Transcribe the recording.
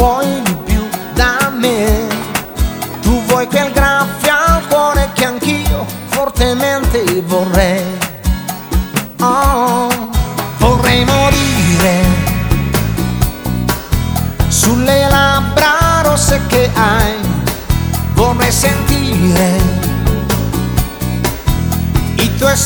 vuoi di più da me. Tu vuoi quel graffio al cuore che anch'io fortemente vorrei. Oh, vorrei morire sulle labbra rosse che hai. Vorrei sentire i tuoi